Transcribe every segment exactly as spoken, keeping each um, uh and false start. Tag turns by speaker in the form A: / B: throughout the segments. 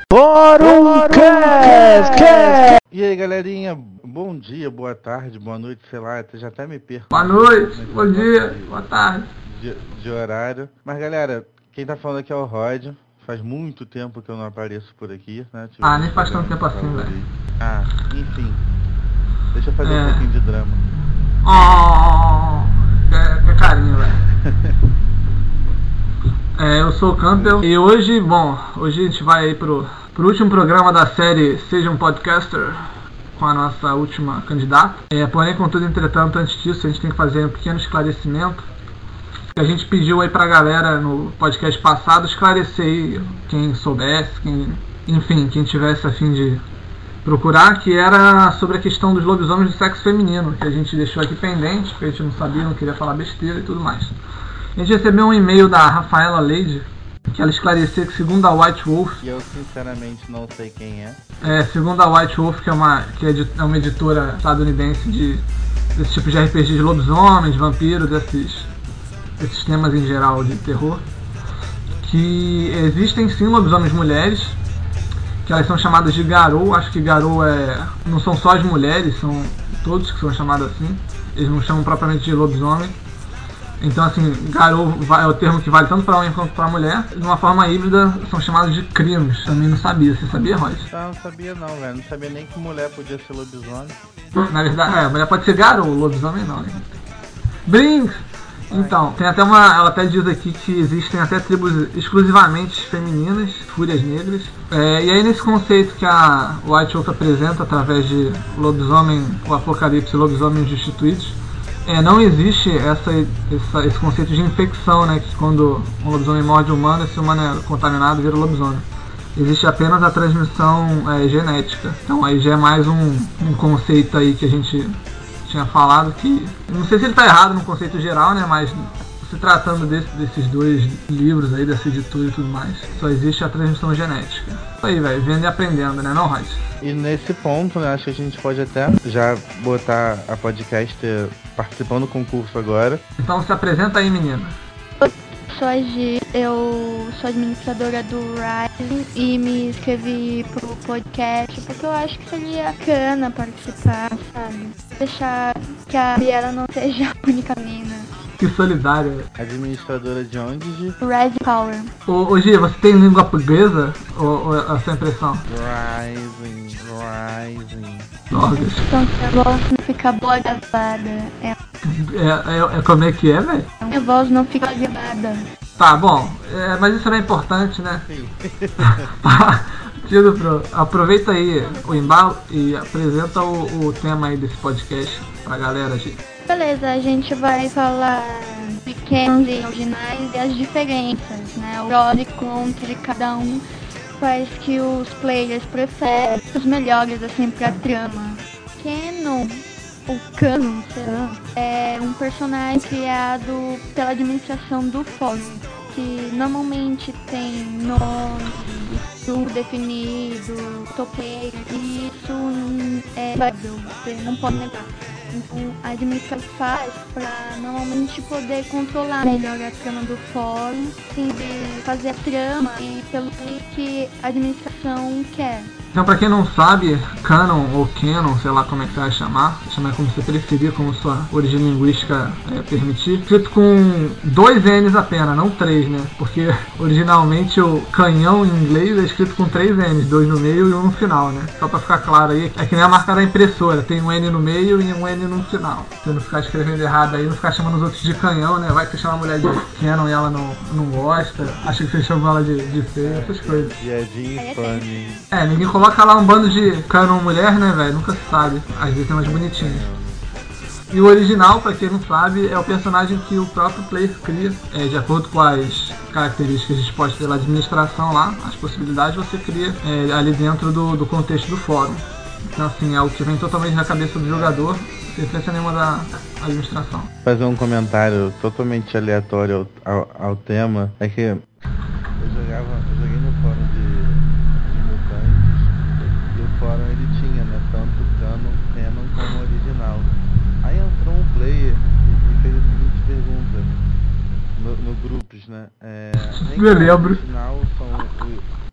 A: Fórum Cast!
B: E aí, galerinha, bom dia, boa tarde, boa noite, sei lá, já até me perco.
C: Boa noite, bom dia, boa tarde.
B: De, de horário. Mas, galera, quem tá falando aqui é o Rod. Faz muito tempo que eu não apareço por aqui, né? Tive
C: Ah, nem faz tanto tempo assim, velho.
B: Ah, enfim. Deixa eu fazer
C: É.
B: um pouquinho de drama.
C: Oh, que, que carinho, velho. É, eu sou o Campbell e hoje, bom, hoje a gente vai aí pro, pro último programa da série Seja um Podcaster com a nossa última candidata. É, porém, contudo, entretanto, antes disso, a gente tem que fazer um pequeno esclarecimento. A gente pediu aí pra galera no podcast passado esclarecer aí quem soubesse, quem, enfim, quem tivesse a fim de procurar, que era sobre a questão dos lobisomens do sexo feminino, que a gente deixou aqui pendente, porque a gente não sabia, não queria falar besteira e tudo mais. A gente recebeu um e-mail da Rafaela Leide, que ela esclareceu que segundo a White Wolf...
B: E eu sinceramente não sei quem é.
C: É, segundo a White Wolf, que é uma, que é uma editora estadunidense de, desse tipo de R P G de lobisomens, vampiros, desses, desses temas em geral de terror, que existem sim lobisomens mulheres, que elas são chamadas de Garou. Acho que Garou é, não são só as mulheres, são todos que são chamados assim. Eles não chamam propriamente de lobisomem. Então, assim, Garou é o termo que vale tanto para homem quanto para mulher. De uma forma híbrida, são chamados de crinos. Também não sabia. Você sabia, Rod?
B: Ah, não sabia não, velho. Não sabia nem que mulher podia ser lobisomem.
C: Na verdade, é, a mulher pode ser Garou, lobisomem não, né? Brinks! Então, tem até uma. Ela até diz aqui que existem até tribos exclusivamente femininas, fúrias negras. É, e aí, nesse conceito que a White Wolf apresenta através de lobisomem, o apocalipse e lobisomens destituídos, é, não existe essa, essa, esse conceito de infecção, né? Que quando um lobisomem morde um humano, esse humano é contaminado e vira lobisomem. Existe apenas a transmissão é, genética. Então, aí já é mais um, um conceito aí que a gente tinha falado que, não sei se ele está errado no conceito geral, né, mas se tratando desse, desses dois livros aí, dessa editora e tudo mais, só existe a transmissão genética. Isso aí, velho, vendo e aprendendo, né, não, Rod?
B: E nesse ponto, né, acho que a gente pode até já botar a podcast participando do concurso agora.
C: Então se apresenta aí, menina.
D: Sou a Gi, eu sou administradora do Rising e me inscrevi pro podcast porque eu acho que seria bacana participar, sabe? Deixar que a Biela não seja a única mina.
C: Que solidária.
B: Administradora de onde, Gi?
D: Rising Power.
C: Ô, ô Gi, você tem língua portuguesa? Ou, ou é a sua impressão?
B: Rising, rising.
C: Drogas.
D: Então se a voz não fica boa gravada, é...
C: É, é, é como é que é, velho?
D: a voz não fica gravada.
C: Tá, bom, é, mas isso não é importante, né?
B: Sim.
C: Tiro pro, aproveita aí o embalo e apresenta o, o tema aí desse podcast pra galera, gente.
D: Beleza, a gente vai falar pequenos e originais e as diferenças, né? O prós e contras de cada um, quais que os players preferem, os melhores assim pra trama. Canon, o Canon, sei lá, é um personagem criado pela administração do fórum, que normalmente tem nome, grupo definido, topeiro, e isso é válido, você não pode negar. Então a administração faz para normalmente poder controlar melhor a trama do fórum, sim, de fazer a trama e pelo que a administração quer.
C: Então, pra quem não sabe, Canon ou Canon, sei lá como é que você vai chamar, chamar como você preferir, como sua origem linguística é, permitir, escrito com dois N's apenas, não três, né? Porque originalmente o canhão em inglês é escrito com três N's, dois no meio e um no final, né? Só pra ficar claro aí, é que nem a marca da impressora, tem um N no meio e um N no final. Você não ficar escrevendo errado aí, não ficar chamando os outros de canhão, né? Vai que você chama a mulher de Canon e ela não, não gosta, acha que você chama ela de, de feia, essas coisas.
B: Piadinha funny.
C: É, ninguém coloca lá um bando de Canon mulher, né, velho? Nunca se sabe. Às vezes tem umas bonitinhas. E o original, pra quem não sabe, é o personagem que o próprio player cria. É, de acordo com as características dispostas pela administração lá, as possibilidades você cria é, ali dentro do, do contexto do fórum. Então, assim, é o que vem totalmente na cabeça do jogador, sem influência nenhuma da administração.
B: Fazer um comentário totalmente aleatório ao, ao, ao tema, é que eu jogava, eu joguei no fórum de o fórum ele tinha, né, tanto Canon, Canon como original. Aí entrou um player e, e fez a seguinte pergunta no, no grupos, né, é, nem
C: eu lembro.
B: original são,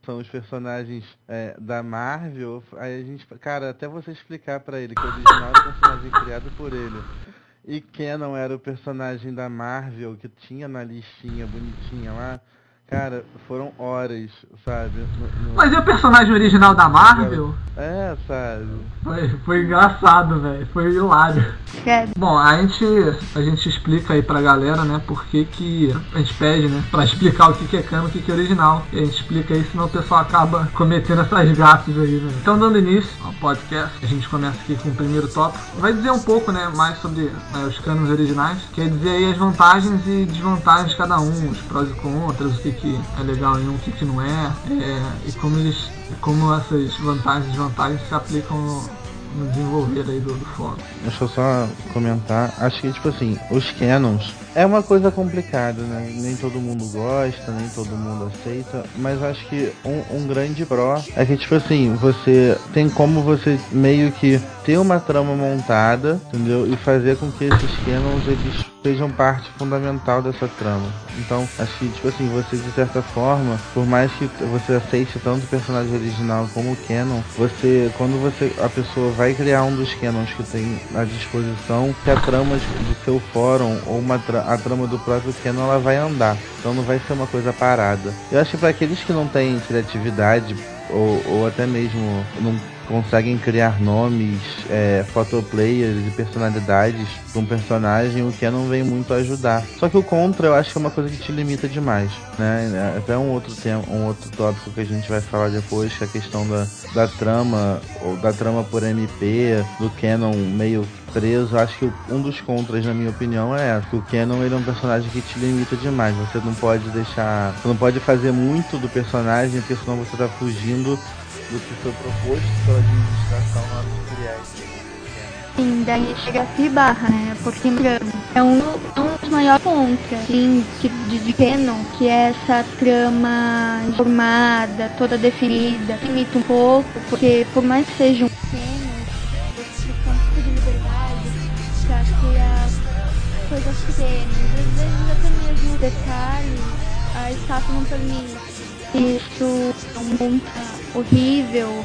B: são os personagens é, da Marvel, aí a gente, cara, até você explicar pra ele que o original era o personagem criado por ele e Kenan era o personagem da Marvel que tinha na listinha bonitinha lá, cara, foram horas, sabe? No, no...
C: Mas e o personagem original da Marvel?
B: É, sabe?
C: Foi, foi engraçado, velho. Foi hilário.
D: É.
C: Bom, a gente, a gente explica aí pra galera, né, por que que a gente pede, né, pra explicar o que que é canon, o que que é original. E a gente explica aí, senão o pessoal acaba cometendo essas gafes aí, né. Então, dando início ao podcast, a gente começa aqui com o primeiro tópico. Vai dizer um pouco, né, mais sobre né, os canons originais. Quer dizer aí as vantagens e desvantagens de cada um, os prós e contras, o que que é legal em um, o que que não é, é e como eles, como essas vantagens e desvantagens se aplicam no, no desenvolver aí do, do fórum.
B: Deixa eu só comentar, acho que tipo assim, os canons é uma coisa complicada, né? Nem todo mundo gosta, nem todo mundo aceita, mas acho que um, um grande pró é que tipo assim, você tem como você meio que ter uma trama montada, entendeu? E fazer com que esses canons eles sejam parte fundamental dessa trama. Então, acho que tipo assim, você de certa forma, por mais que você aceite tanto o personagem original como o canon, você, quando você, a pessoa vai criar um dos canons que tem à disposição, que a trama do seu fórum ou uma tra a trama do próprio canon ela vai andar. Então não vai ser uma coisa parada. Eu acho que para aqueles que não têm criatividade ou, ou até mesmo não conseguem criar nomes, é, photoplayers e personalidades para um personagem, o canon vem muito ajudar. Só que o contra eu acho que é uma coisa que te limita demais, né? Até um outro tema, um outro tópico que a gente vai falar depois, que é a questão da, da trama, ou da trama por M P, do canon meio preso. Acho que um dos contras, na minha opinião, é que o canon ele é um personagem que te limita demais. Você não pode deixar, você não pode fazer muito do personagem, porque senão você tá fugindo do que foi proposto pela administração na hora de criar esse.
D: Sim, daí chega a se barra, né? Porque é um, um dos maiores contras sim, de, de canon, que é essa trama formada, toda definida, limita um pouco, porque por mais que seja um canon, você tem um pouco de liberdade pra criar coisas pequenas, às vezes até mesmo detalhes, a estátua não permite. Isso é um ponto horrível,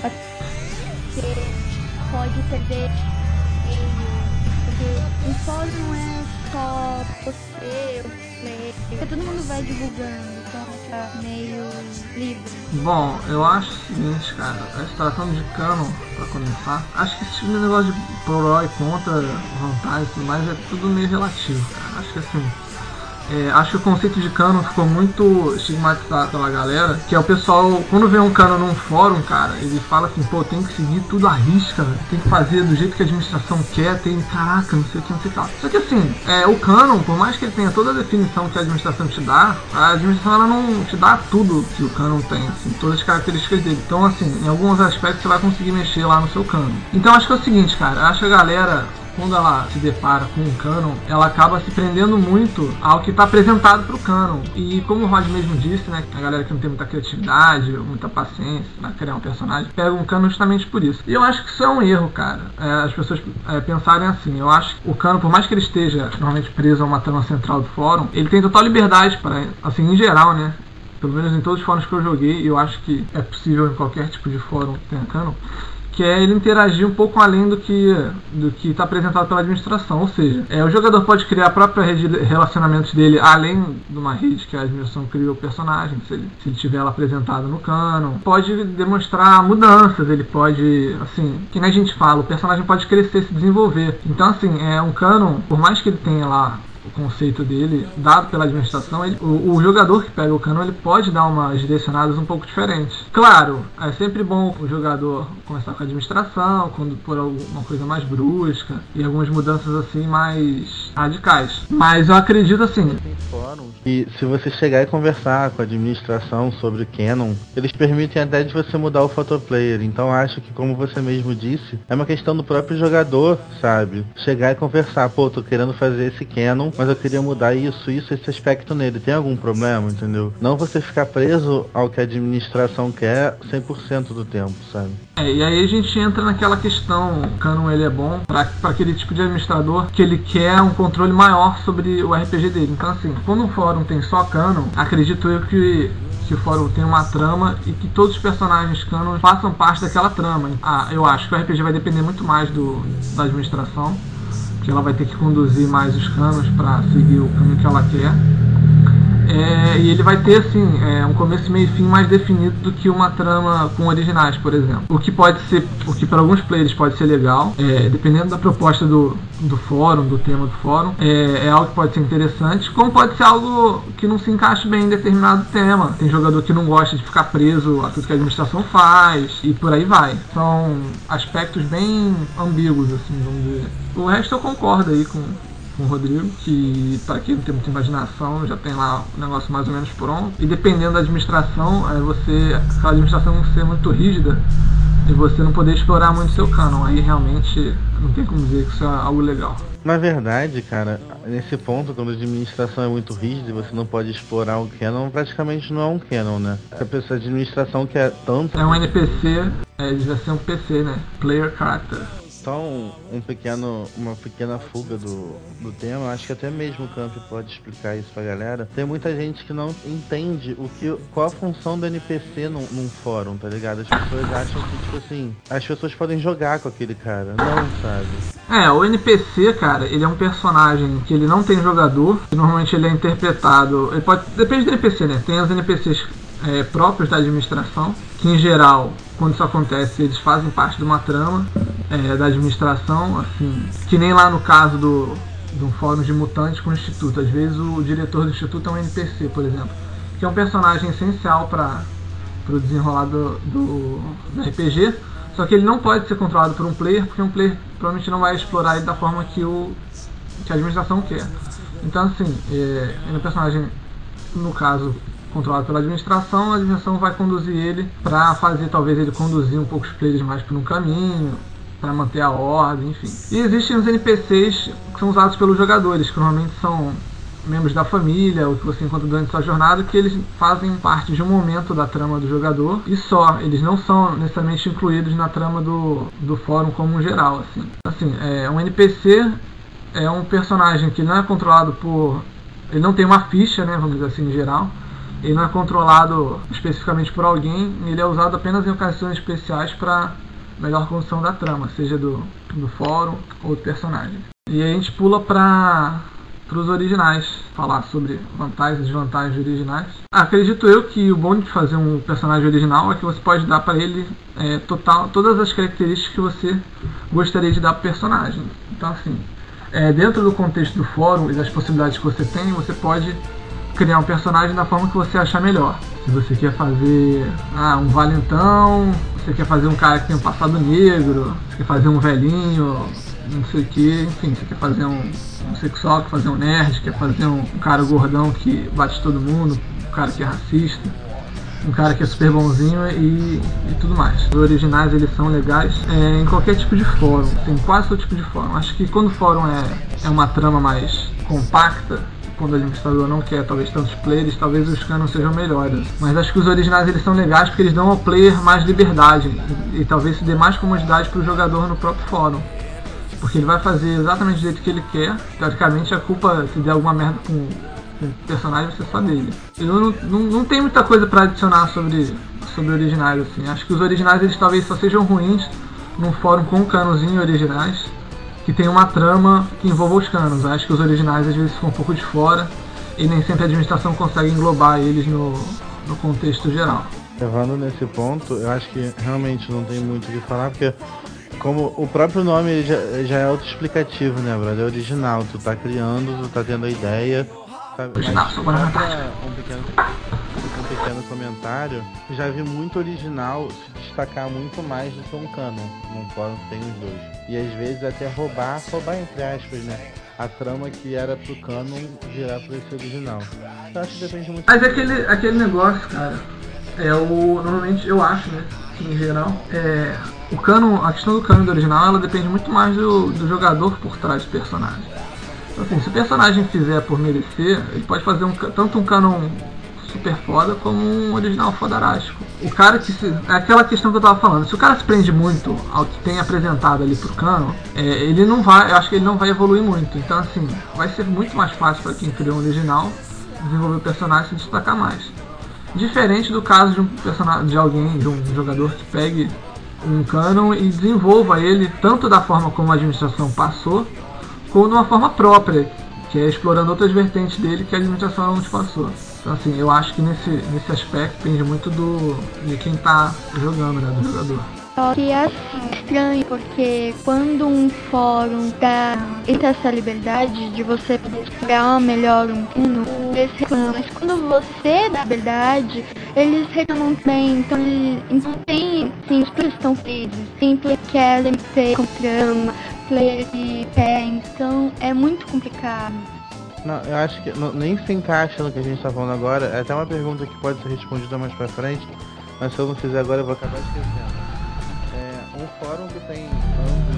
D: você pode perder ele, porque um fórum não é só você, o player, porque todo mundo vai divulgando, então fica meio livre.
C: Bom, eu acho o seguinte, cara, se tratando de canon, pra começar, acho que esse tipo de negócio de pró e contra, vantagem e tudo mais é tudo meio relativo, cara. Acho que assim, É, acho que o conceito de canon ficou muito estigmatizado pela galera, que é o pessoal, quando vê um canon num fórum, cara, ele fala assim, pô, tem que seguir tudo à risca, véio. Tem que fazer do jeito que a administração quer, tem, caraca, não sei o que, não sei o que lá. Só que assim, é, o canon, por mais que ele tenha toda a definição que a administração te dá, a administração ela não te dá tudo que o canon tem, assim, todas as características dele. Então assim, em alguns aspectos você vai conseguir mexer lá no seu canon. Então acho que é o seguinte, cara, acho que a galera, quando ela se depara com um canon, ela acaba se prendendo muito ao que está apresentado para o canon. E como o Rod mesmo disse, né, a galera que não tem muita criatividade, muita paciência para criar um personagem, pega um canon justamente por isso. E eu acho que isso é um erro, cara. É, as pessoas é, pensarem assim. Eu acho que o canon, por mais que ele esteja normalmente preso a uma trama central do fórum, ele tem total liberdade para, assim, em geral, né, pelo menos em todos os fóruns que eu joguei, e eu acho que é possível em qualquer tipo de fórum que tenha canon, que é ele interagir um pouco além do que do que está apresentado pela administração. Ou seja, é, o jogador pode criar a própria rede de relacionamentos dele além de uma rede que a administração criou o personagem, se ele, se ele tiver ela apresentada no canon. Pode demonstrar mudanças, ele pode, assim, que nem a gente fala, o personagem pode crescer, se desenvolver. Então, assim, é um canon, por mais que ele tenha lá o conceito dele, dado pela administração, ele, o, o jogador que pega o canon, ele pode dar umas direcionadas um pouco diferentes. Claro, é sempre bom o jogador começar com a administração, quando for alguma coisa mais brusca, e algumas mudanças assim mais radicais. Mas eu acredito assim,
B: e se você chegar e conversar com a administração sobre canon, eles permitem até de você mudar o photoplayer. Então acho que, como você mesmo disse, é uma questão do próprio jogador, sabe? Chegar e conversar, pô, tô querendo fazer esse canon, mas eu queria mudar isso, isso, esse aspecto nele. Tem algum problema, entendeu? Não você ficar preso ao que a administração quer cem por cento do tempo, sabe?
C: É, e aí a gente entra naquela questão, o canon ele é bom para aquele tipo de administrador que ele quer um controle maior sobre o R P G dele. Então assim, quando um fórum tem só canon, acredito eu que que o fórum tem uma trama e que todos os personagens canon façam parte daquela trama. Ah, eu acho que o R P G vai depender muito mais do, da administração, que ela vai ter que conduzir mais os canons para seguir o caminho que ela quer. É, e ele vai ter assim, é, um começo, meio e fim mais definido do que uma trama com originais, por exemplo. O que pode ser, o que para alguns players pode ser legal, é, dependendo da proposta do, do fórum, do tema do fórum, é, é algo que pode ser interessante, como pode ser algo que não se encaixe bem em determinado tema. Tem jogador que não gosta de ficar preso a tudo que a administração faz, e por aí vai. São aspectos bem ambíguos, assim, vamos dizer. O resto eu concordo aí com com o Rodrigo, que para quem não tem muita imaginação já tem lá o negócio mais ou menos pronto, e dependendo da administração, é você, aquela administração não ser muito rígida e você não poder explorar muito seu canon, aí realmente não tem como dizer que isso é algo legal.
B: Na verdade, cara, nesse ponto, quando a administração é muito rígida e você não pode explorar o canon, praticamente não é um canon, né? A pessoa de administração quer tanto...
C: É um N P C, é, devia ser um P C, né? Player Character.
B: Só um, um pequeno, uma pequena fuga do, do tema, acho que até mesmo o Camp pode explicar isso pra galera. Tem muita gente que não entende o que, qual a função do N P C num, num fórum, tá ligado? As pessoas acham que, tipo assim, as pessoas podem jogar com aquele cara, não, sabe?
C: É, o N P C, cara, ele é um personagem que ele não tem jogador, normalmente ele é interpretado, ele pode, depende do N P C, né? Tem os N P Cs é, próprios da administração, que em geral, quando isso acontece, eles fazem parte de uma trama é, da administração, assim, que nem lá no caso do, do fórum de mutantes com o Instituto. Às vezes o diretor do Instituto é um N P C, por exemplo, que é um personagem essencial para o desenrolar do, do, do R P G, só que ele não pode ser controlado por um player, porque um player provavelmente não vai explorar ele da forma que, o, que a administração quer. Então, assim, é, ele é um personagem, no caso, controlado pela administração, a administração vai conduzir ele para fazer, talvez, ele conduzir um pouco os players mais por um caminho, para manter a ordem, enfim. E existem os N P Cs que são usados pelos jogadores, que normalmente são membros da família, ou que você encontra durante sua jornada, que eles fazem parte de um momento da trama do jogador, e só, eles não são necessariamente incluídos na trama do, do fórum como um geral, assim. Assim, é, um N P C é um personagem que não é controlado por... ele não tem uma ficha, né, vamos dizer assim, em geral. Ele não é controlado especificamente por alguém, ele é usado apenas em ocasiões especiais para melhor condução da trama, seja do, do fórum ou do personagem. E aí a gente pula para os originais, falar sobre vantagens e desvantagens originais. Ah, acredito eu que o bom de fazer um personagem original é que você pode dar para ele é, total, todas as características que você gostaria de dar para o personagem. Então, assim, é, dentro do contexto do fórum e das possibilidades que você tem, você pode criar um personagem da forma que você achar melhor. Se você quer fazer ah, um valentão, você quer fazer um cara que tem um passado negro, você quer fazer um velhinho, não sei o que, enfim, você quer fazer um, um sexual, quer fazer um nerd, quer fazer um, um cara gordão que bate todo mundo, um cara que é racista, um cara que é super bonzinho e, e tudo mais. Os originais, eles são legais é, em qualquer tipo de fórum, tem quase todo tipo de fórum. Acho que quando o fórum é, é uma trama mais compacta, quando o administrador não quer talvez tantos players, talvez os canons sejam melhores. Mas acho que os originais eles são legais porque eles dão ao player mais liberdade e, e talvez se dê mais comodidade para o jogador no próprio fórum. Porque ele vai fazer exatamente do jeito que ele quer. Teoricamente a culpa, se der alguma merda com, com o personagem, vai ser só dele. Eu não, não, não tenho muita coisa para adicionar sobre, sobre originais, assim. Acho que os originais eles talvez só sejam ruins num fórum com canonzinho originais, que tem uma trama que envolva os canos. Acho que os originais às vezes ficam um pouco de fora e nem sempre a administração consegue englobar eles no, no contexto geral.
B: Levando nesse ponto, eu acho que realmente não tem muito o que falar, porque como o próprio nome ele já, já é autoexplicativo, né, brother? É original, tu tá criando, tu tá tendo a ideia, sabe?
C: Original,
B: Mas,
C: só para
B: só pra um pequeno, um pequeno comentário, já vi muito original se destacar muito mais do que um canon, num fórum que tem os dois. E às vezes até roubar, roubar entre aspas, né? A trama que era pro canon virar pro esse original. Eu acho que depende muito.
C: Mas aquele, aquele negócio, cara, é o. Normalmente eu acho, né? Que em geral, é. O canon, a questão do canon do original, ela depende muito mais do, do jogador por trás do personagem. Então, assim, se o personagem fizer por merecer, ele pode fazer um, tanto um canon super foda como um original fodarástico. O cara que se... é aquela questão que eu tava falando. Se o cara se prende muito ao que tem apresentado ali pro canon, é, ele não vai... Eu acho que ele não vai evoluir muito. Então, assim, vai ser muito mais fácil para quem criou um original desenvolver o personagem e se destacar mais. Diferente do caso de um personagem, de alguém, de um jogador que pegue um canon e desenvolva ele tanto da forma como a administração passou, como de uma forma própria, que é explorando outras vertentes dele que a administração não te passou. Então assim, eu acho que nesse, nesse aspecto depende muito do, de quem tá jogando, né, do jogador.
D: Só que é assim, estranho, porque quando um fórum dá essa liberdade de você poder explorar melhor um canon, eles reclamam. Mas quando você dá liberdade, eles reclamam também. Então, eles, então tem, sim, os players estão felizes, tem players que querem ter com trama, players que querem, então é muito complicado.
B: Não, eu acho que não, nem se encaixa no que a gente tá falando agora. É até uma pergunta que pode ser respondida mais pra frente, mas se eu não fizer agora eu vou acabar esquecendo. É, um fórum que tem ambos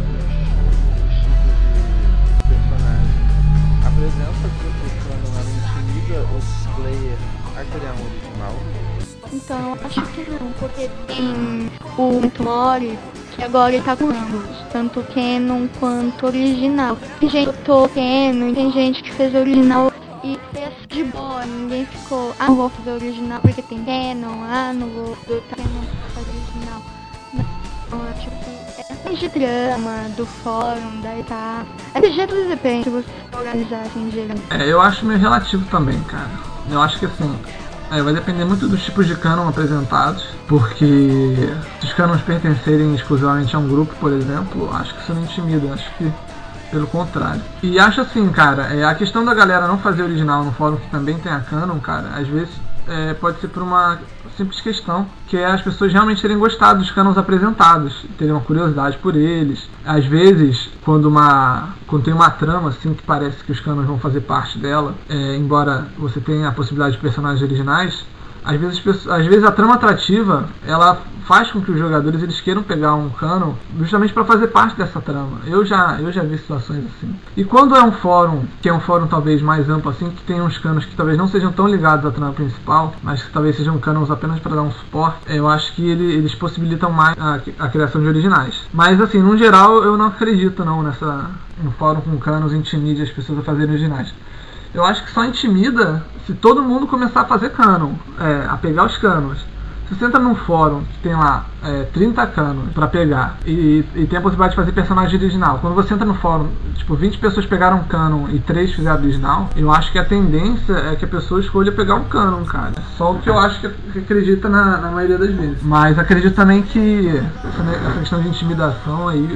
B: os, os tipos de personagem, a presença do fandom ela intimida o player a criar um original?
D: Então, eu acho que não, porque tem o Tomori, que agora ele tá com ambos, tanto o canon quanto o original. Tem gente que botou canon e tem gente que fez o original e fez de boa, ninguém ficou, ah, não vou fazer o original porque tem canon, ah, não vou botar canon pra fazer o original. Não, é tipo, é de drama, do fórum, da etapa. É de jeito que depende se você organizar assim, geral.
C: É, eu acho meio relativo também, cara. Eu acho que assim, é, vai depender muito dos tipos de canon apresentados, porque se os canons pertencerem exclusivamente a um grupo, por exemplo, acho que isso não intimida, acho que pelo contrário. E acho assim, cara, é, a questão da galera não fazer original no fórum que também tem a canon, cara, às vezes é, pode ser por uma simples questão, que é as pessoas realmente terem gostado dos canons apresentados, terem uma curiosidade por eles. Às vezes, quando uma quando tem uma trama assim que parece que os canons vão fazer parte dela, é, embora você tenha a possibilidade de personagens originais, às vezes, às vezes a trama atrativa ela faz com que os jogadores eles queiram pegar um canon justamente para fazer parte dessa trama. Eu já, eu já vi situações assim. E quando é um fórum, que é um fórum talvez mais amplo assim, que tem uns canons que talvez não sejam tão ligados à trama principal, mas que talvez sejam canons apenas para dar um suporte, eu acho que ele, eles possibilitam mais a, a criação de originais. Mas assim, no geral, eu não acredito não nessa um fórum com canons intimide as pessoas a fazerem originais. Eu acho que só intimida se todo mundo começar a fazer canon, é, a pegar os canons. Se você entra num fórum que tem lá é, trinta canons pra pegar e, e tem a possibilidade de fazer personagem original, quando você entra no fórum, tipo, vinte pessoas pegaram canon e três fizeram original, eu acho que a tendência é que a pessoa escolha pegar um canon, cara. Só o que eu acho que, que acredita na, na maioria das vezes. Mas acredito também que essa, essa questão de intimidação aí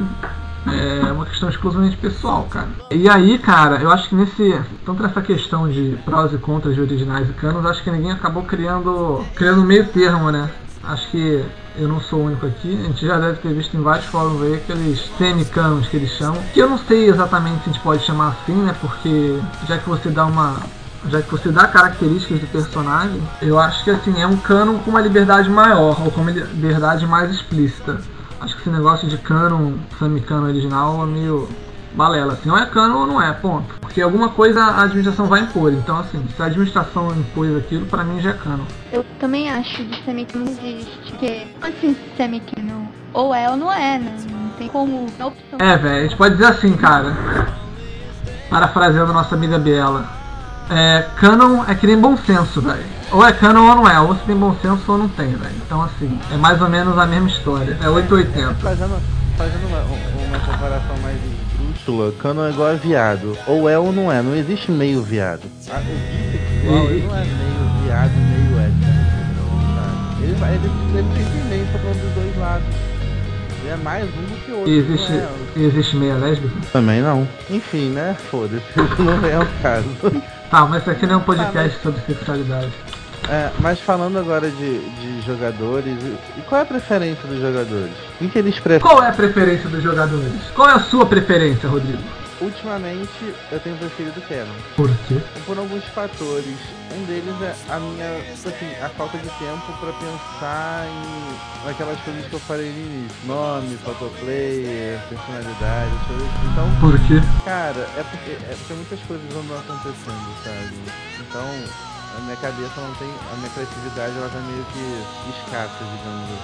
C: é uma questão exclusivamente pessoal, cara. E aí, cara, eu acho que nesse tanto nessa questão de prós e contras de originais e canos, acho que ninguém acabou criando criando meio termo, né? Acho que eu não sou o único aqui. A gente já deve ter visto em vários fóruns aí aqueles semi-canos que eles chamam, que eu não sei exatamente se a gente pode chamar assim, né? Porque já que você dá uma já que você dá características do personagem, eu acho que assim é um canon com uma liberdade maior ou com uma liberdade mais explícita. Acho que esse negócio de canon, semi-canon original é meio balela, assim, ou é canon ou não é, ponto. Porque alguma coisa a administração vai impor, então assim, se a administração impôs aquilo, pra mim já é canon.
D: Eu também acho que semi-canon não existe, porque assim, semi-canon ou é ou não é, né? Não tem como, não opção.
C: É, velho, a gente pode dizer assim, cara, parafraseando a nossa amiga Biela, é, canon é que nem bom senso, velho. Ou é canon ou não é, ou você tem bom senso ou não tem, velho. Então assim, é mais ou menos a mesma história, é oitocentos e oitenta.
B: Fazendo, fazendo uma, uma comparação mais esdrúxula, canon é igual a viado. Ou é ou não é, não existe meio viado. O bissexual
C: E-
B: ele não é meio viado, meio hétero. Ele, vai- ele, ele simplesmente tá falando dos dois lados. Ele é mais um do que o outro.
C: E existe,
B: não é.
C: e existe meia lésbica?
B: Também não. Enfim, né? Foda-se, isso não é o caso.
C: Tá, mas isso aqui não é um podcast sobre sexualidade.
B: É, mas falando agora de, de jogadores, e e qual é a preferência dos jogadores? O que eles preferem?
C: Qual é a preferência dos jogadores? Qual é a sua preferência, Rodrigo?
B: Ultimamente eu tenho preferido Canon,
C: Por quê?
B: por alguns fatores. Um deles é a minha, assim, a falta de tempo pra pensar em naquelas coisas que eu falei no início. Nome, photoplayer, personalidade, coisas assim. Então,
C: Por quê?
B: cara, é porque, é porque muitas coisas andam acontecendo, sabe? Então, a minha cabeça não tem, a minha criatividade ela tá meio que escassa, digamos assim.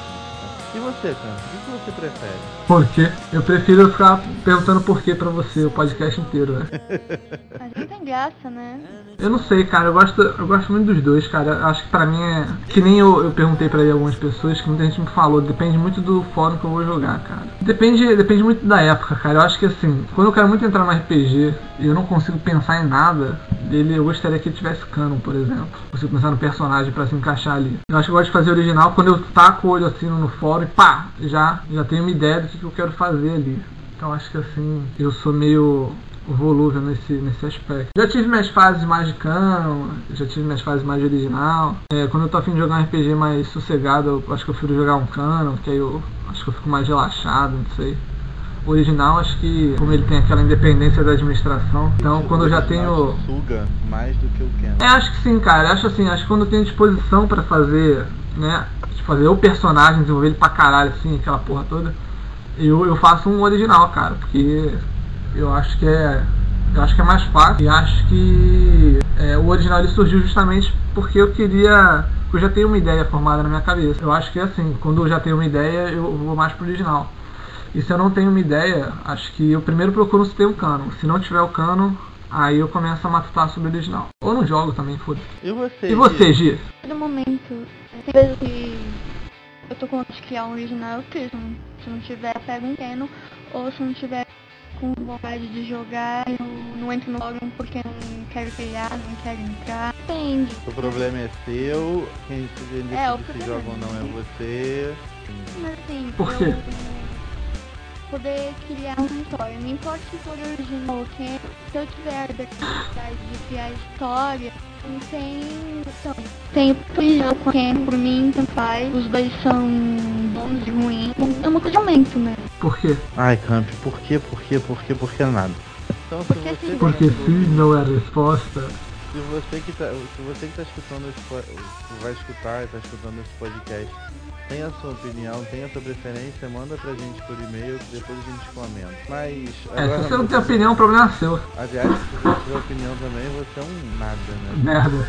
B: E você, cara? O que você prefere?
C: Por quê? Eu prefiro ficar perguntando por quê pra você o podcast inteiro, né?
D: Mas não tem graça, né?
C: Eu não sei, cara, eu gosto, eu gosto muito dos dois, cara. Eu acho que pra mim é. Que nem eu, eu perguntei pra aí algumas pessoas, que muita gente me falou, depende muito do fórum que eu vou jogar, cara. Depende, depende muito da época, cara. Eu acho que assim, quando eu quero muito entrar no R P G e eu não consigo pensar em nada dele, eu gostaria que ele tivesse canon, por exemplo. Você pensar no personagem pra se encaixar ali. Eu acho que eu gosto de fazer original quando eu taco o olho assim no fórum e pá, já, já tenho uma ideia do que, que eu quero fazer ali. Então acho que assim, eu sou meio volúvel nesse, nesse aspecto. Já tive minhas fases mais de canon, já tive minhas fases mais de original. É, quando eu tô a fim de jogar um R P G mais sossegado, eu acho que eu prefiro jogar um canon, porque aí eu acho que eu fico mais relaxado, não sei. O original, acho que, como ele tem aquela independência da administração, então quando eu já tenho...
B: Suga mais do que o canon.
C: É, acho que sim, cara. Acho assim, acho que quando eu tenho disposição pra fazer, né, de fazer o personagem, desenvolver ele pra caralho, assim, aquela porra toda, eu, eu faço um original, cara, porque eu acho que é eu acho que é mais fácil e acho que é, o original ele surgiu justamente porque eu queria, eu já tenho uma ideia formada na minha cabeça. Eu acho que é assim, quando eu já tenho uma ideia, eu vou mais pro original. E se eu não tenho uma ideia, acho que eu primeiro procuro se tem um canon. Se não tiver o canon, aí eu começo a matutar sobre o original. Ou no jogo também, foda-se.
B: E você,
C: E você, Gi?
D: No momento, tem vezes que eu tô com vontade de criar um original, eu crio. Se não tiver, eu pego um canon. Ou se não tiver com vontade de jogar, eu não entro no fórum porque não quero criar, não quero entrar. Depende.
B: O problema é seu, quem decide
D: É, o
B: se
D: problema
B: joga ou não é você.
D: Mas assim,
C: Por quê?
D: eu poder criar uma história. Não importa se for original ou quem, se eu tiver a oportunidade de criar história, não tem. Então, tem original com quem, por mim, tanto faz. Os dois são bons e ruins. É uma coisa de aumento, né?
C: Por quê?
B: Ai, Camp, por quê, por quê, por quê, por que nada? Então, se
D: Porque
B: você,
D: sim.
C: Porque sim não é a resposta.
B: se você que tá, se você que tá escutando esse, po- que vai escutar e tá escutando esse podcast, tem a sua opinião, tem a sua preferência, manda pra gente por e-mail que depois a gente comenta. Mas
C: É,
B: agora,
C: se você não tem opinião, o problema é seu.
B: aliás, se você tiver opinião também, você é um nada, né?
C: Merda.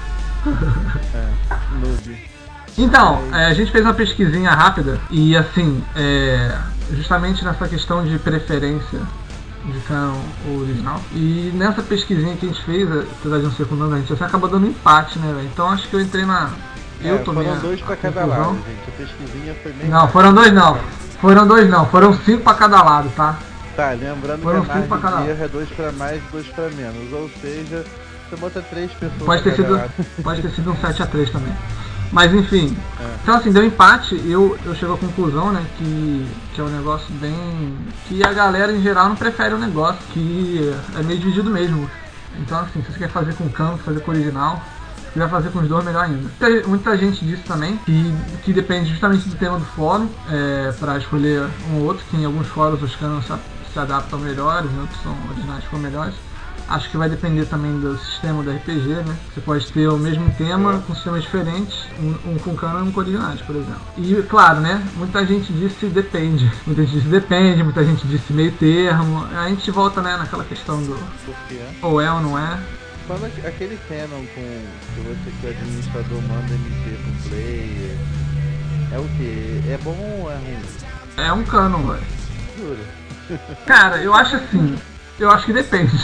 B: É, noob.
C: Então, é, a gente fez uma pesquisinha rápida e assim, é, justamente nessa questão de preferência de canon ou original. E nessa pesquisinha que a gente fez, apesar de não ser com nome, a gente assim, acabou dando empate, né, velho? Então acho que eu entrei na... Eu
B: É,
C: tomei
B: foram
C: a-
B: dois pra
C: a
B: cada
C: conclusão.
B: lado, gente. A pesquisinha foi bem...
C: Não, foram dois não. Foram dois não, foram cinco pra cada lado, tá?
B: Tá, lembrando
C: Foram
B: que a
C: cinco pra cada
B: margem de
C: lado.
B: erro é dois pra mais e dois pra menos. Ou seja, você bota três pessoas
C: Pode ter
B: pra cada
C: sido,
B: lado.
C: pode ter sido um sete a três também. Mas enfim,
B: É.
C: então assim, deu empate, eu, eu chego à conclusão, né, que, que é um negócio bem... que a galera em geral não prefere o negócio, que é meio dividido mesmo. Então assim, se você quer fazer com canon, fazer com original, se quiser fazer com os dois, melhor ainda. Muita, muita gente disse também que, que depende justamente do tema do fórum, é, para escolher um ou outro, que em alguns fóruns os canons se, se adaptam melhores, em outros são originais ficam melhores. Acho que vai depender também do sistema do R P G, né? Você pode ter o mesmo tema com sistemas diferentes, um, um com canon e um com originais, por exemplo. E claro, né? Muita gente disse depende. Muita gente disse depende, muita gente disse meio termo. A gente volta, né, naquela questão do
B: Por quê?
C: ou é ou não é.
B: Quando aqu- aquele canon com que você que o administrador manda M P pro player, é o quê? É bom ou é ruim?
C: É um canon, velho.
B: Jura?
C: Cara, eu acho assim. Eu acho que depende.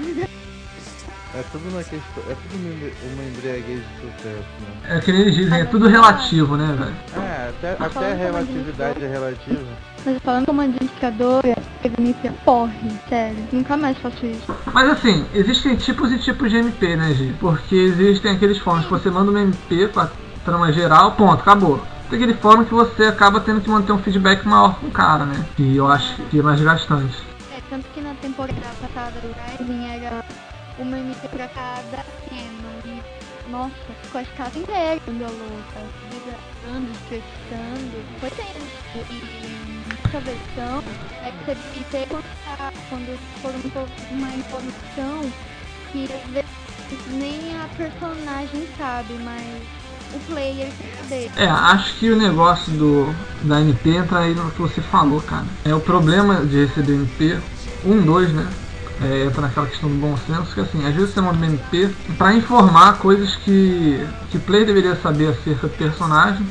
B: É tudo uma questão, é tudo uma embri- uma embriaguez de sucesso, né?
C: É que eles dizem, é tudo relativo, né, velho?
B: É, até, até a
D: falando
B: relatividade é relativa.
D: Mas falando como administradora, eu me porre, sério. Nunca mais faço isso.
C: Mas assim, existem tipos e tipos de M P, né, Gi? Porque existem aqueles fóruns que você manda uma M P com a trama geral, ponto, acabou. Tem aquele fórum que você acaba tendo que manter um feedback maior com o cara, né? Que eu acho que é mais desgastante.
D: É, tanto que na temporada passada do Rising era uma M P pra cada canon. E, nossa, ficou a escala inteira dando a louca, desgastando, estressando. Foi tenso. E essa versão é que você tem que ter quando, quando for um pouco uma informação que às vezes nem a personagem sabe, mas o player tem que saber.
C: É, acho que o negócio do da M P entra aí no que você falou, cara. É o problema de receber M P, um, dois, né? É, entra naquela questão do bom senso, que assim, às vezes você manda uma M P pra informar coisas que, que o player deveria saber acerca do personagem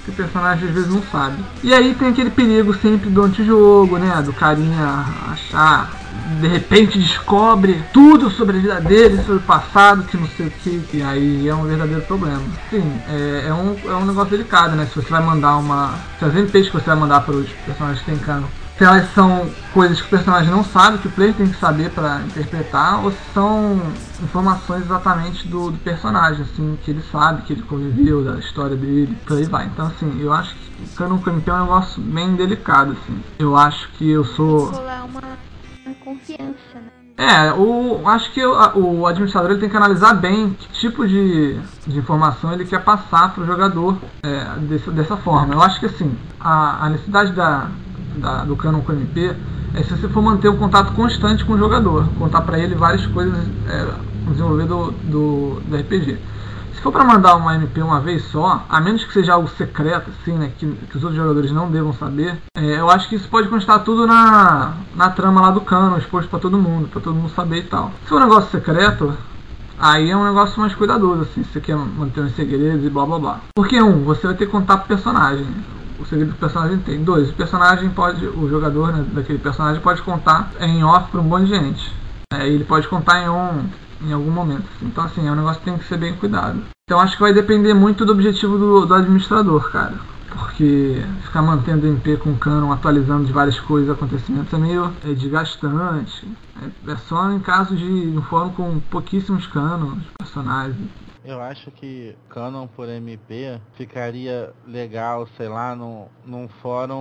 C: que o personagem às vezes não sabe. E aí tem aquele perigo sempre do antijogo, né? Do carinha achar, de repente descobre tudo sobre a vida dele, sobre o passado, que não sei o que, e aí é um verdadeiro problema. Sim, é, é, um, é um negócio delicado, né? Se você vai mandar uma... Se as N Ps que você vai mandar para os personagens que tem canon, se elas são coisas que o personagem não sabe, que o player tem que saber para interpretar, ou se são informações exatamente do, do personagem, assim, que ele sabe, que ele conviveu, da história dele, por aí vai. Então, assim, eu acho que o Canon C M P é um negócio bem delicado, assim. Eu acho que eu sou...
D: Rolar uma, uma confiança, né?
C: É, o, acho que o, o administrador ele tem que analisar bem que tipo de, de informação ele quer passar para o jogador é, desse, dessa forma. Eu acho que, assim, a, a necessidade da... Da, do Canon C M P é se você for manter um contato constante com o jogador, contar para ele várias coisas é, no desenvolver do, do, do R P G. Se for para mandar uma M P uma vez só, a menos que seja algo secreto, assim, né, que, que os outros jogadores não devam saber, é, eu acho que isso pode constar tudo na, na trama lá do Canon, exposto para todo mundo, para todo mundo saber e tal. Se for um negócio secreto, aí é um negócio mais cuidadoso, assim, se você quer manter uns segredos e blá blá blá. Porque, um, você vai ter que contar pro personagem o segredo do personagem tem. Dois, o personagem pode, o jogador, né, daquele personagem pode contar em off para um monte de gente. É, ele pode contar em on em algum momento. Então, assim, é um negócio que tem que ser bem cuidado. Então, acho que vai depender muito do objetivo do, do administrador, cara. Porque ficar mantendo M P com canon, atualizando de várias coisas, acontecimentos, é meio é desgastante. É, é só em caso de um fórum com pouquíssimos canons, personagens.
B: Eu acho que canon por M P ficaria legal, sei lá, num, num fórum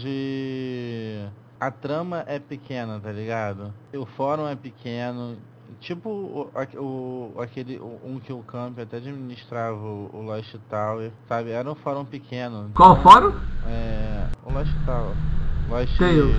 B: onde a trama é pequena, tá ligado? O fórum é pequeno, tipo o, o, aquele, um que o Camp até administrava, o, o Lost Tower, sabe? Era um fórum pequeno.
C: Qual
B: então,
C: fórum?
B: É, o Lost Tower. Lost
C: Tales.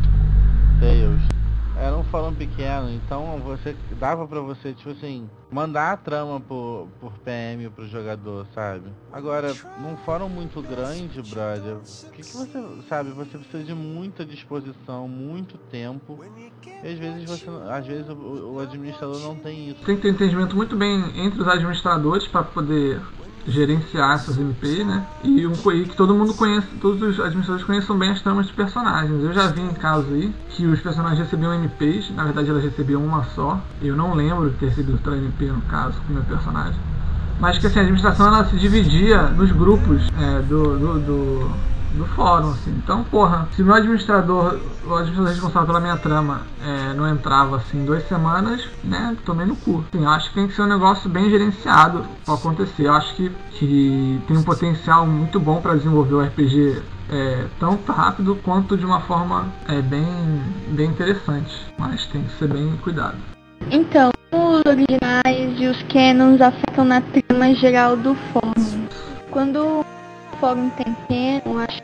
B: Tales. Era um fórum pequeno, então você dava pra você, tipo assim, mandar a trama por, por P M pro jogador, sabe? Agora, num fórum muito grande, brother, o que, que você, sabe, você precisa de muita disposição, muito tempo, e às vezes você, às vezes o, o administrador não tem isso.
C: Tem que ter entendimento muito bem entre os administradores para poder gerenciar essas M Ps, né? E, um, e que todo mundo conheça, todos os administradores conheçam bem as tramas de personagens. Eu já vi em casos aí que os personagens recebiam M Ps, na verdade elas recebiam uma só. Eu não lembro de ter recebido outra M P no caso com o meu personagem. Mas que assim, a administração ela se dividia nos grupos é, do, do, do, do fórum, assim. Então, porra, se o meu administrador, o administrador responsável pela minha trama é, não entrava assim duas semanas, né, tomei no cu. Assim, eu acho que tem que ser um negócio bem gerenciado para acontecer. Eu acho que, que tem um potencial muito bom para desenvolver o R P G é, tão rápido quanto de uma forma é, bem, bem interessante. Mas tem que ser bem cuidado.
D: Então, os originais e os canons afetam na trama geral do fórum. Quando o fórum tem canon, acho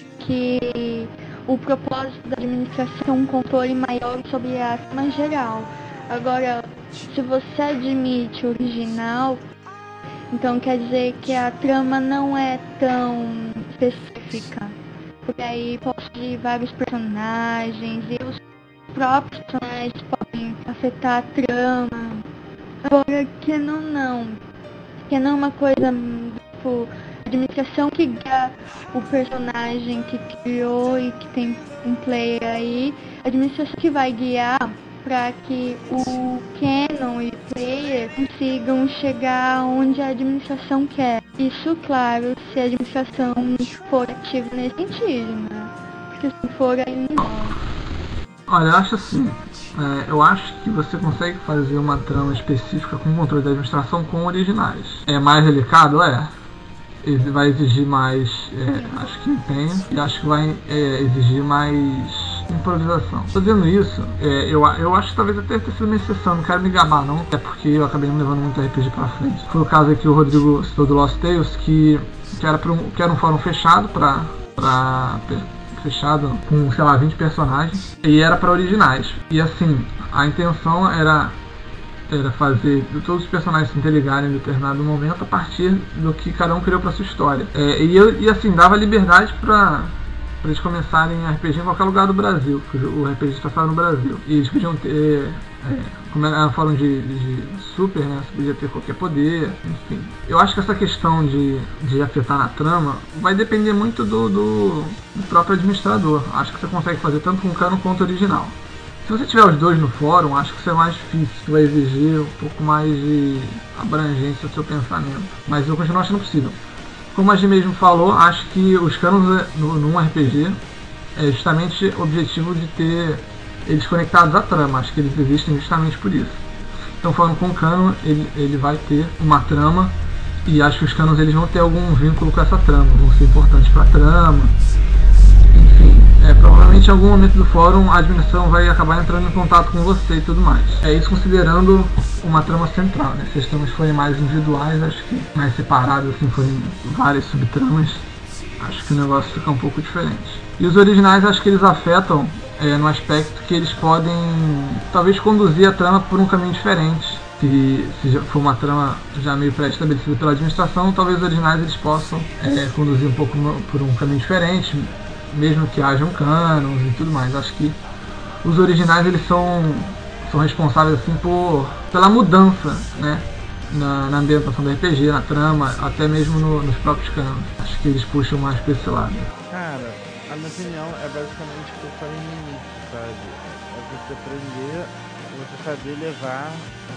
D: que o propósito da administração é um controle maior sobre a trama geral. Agora, se você admite o original, então quer dizer que a trama não é tão específica. Porque aí pode ter vários personagens e os próprios personagens podem afetar a trama. Agora, canon não. Canon é uma coisa, tipo, a administração que guia o personagem que criou e que tem um player aí. A administração que vai guiar para que o canon e o player consigam chegar onde a administração quer. Isso, claro, se a administração for ativa nesse sentido, né? Porque se for aí não.
C: Olha, eu acho assim, é, eu acho que você consegue fazer uma trama específica com controle da administração com originais. É mais delicado? É. Vai exigir mais, é, acho que empenho, e acho que vai é, exigir mais improvisação. Fazendo isso, é, eu, eu acho que talvez até tenha sido uma exceção, não quero me gabar não, é porque eu acabei me levando muito R P G pra frente. Foi o caso aqui que o Rodrigo citou do Lost Tales, que, que, era, pra um, que era um fórum fechado pra... pra fechado com, sei lá, vinte personagens, e era para originais. E assim, a intenção era era fazer todos os personagens se interligarem em determinado momento a partir do que cada um criou para sua história. É, e, eu, e assim, dava liberdade para eles começarem R P G em qualquer lugar do Brasil, porque o R P G está só no Brasil. E eles podiam ter É, como era um fórum de, de super, né? Você podia ter qualquer poder, enfim. Eu acho que essa questão de, de afetar na trama vai depender muito do, do, do próprio administrador. Acho que você consegue fazer tanto com o canon quanto o original. Se você tiver os dois no fórum, acho que isso é mais difícil, que vai exigir um pouco mais de abrangência do seu pensamento. Mas eu continuo achando possível. Como a gente mesmo falou, acho que os canons no, num R P G é justamente o objetivo de ter eles conectados à trama. Acho que eles existem justamente por isso. Então, falando com o canon, ele, ele vai ter uma trama e acho que os canons eles vão ter algum vínculo com essa trama, vão ser importantes para a trama. Enfim, é, provavelmente em algum momento do fórum a administração vai acabar entrando em contato com você e tudo mais. É isso considerando uma trama central, né? Se as tramas forem mais individuais, acho que mais separadas, assim, forem várias subtramas, acho que o negócio fica um pouco diferente. E os originais, acho que eles afetam é, no aspecto que eles podem talvez conduzir a trama por um caminho diferente. Se, se for uma trama já meio pré-estabelecida pela administração, talvez os originais eles possam é, conduzir um pouco no, por um caminho diferente, mesmo que hajam canons e tudo mais. Acho que os originais eles são, são responsáveis assim por, pela mudança, né, na, na ambientação do R P G, na trama, até mesmo no, nos próprios canons. Acho que eles puxam mais para esse lado.
B: Cara, a minha opinião é basicamente o que eu falei no início, sabe? É você aprender, você saber levar